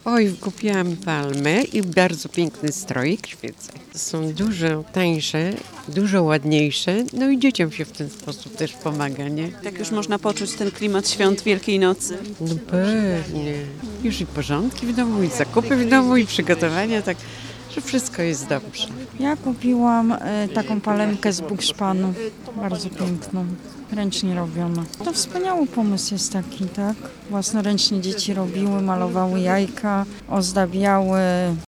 Oj, kupiłam palmę i bardzo piękny stroik świece. Są dużo tańsze, dużo ładniejsze, no i dzieciom się w ten sposób też pomaga, nie? Tak już można poczuć ten klimat świąt Wielkiej Nocy. No pewnie. Już i porządki w domu, i zakupy w domu, i przygotowania, tak, że wszystko jest dobrze. Ja kupiłam taką palemkę z bukszpanu, bardzo piękną, ręcznie robioną. To wspaniały pomysł jest taki, tak? Własnoręcznie dzieci robiły, malowały jajka, ozdabiały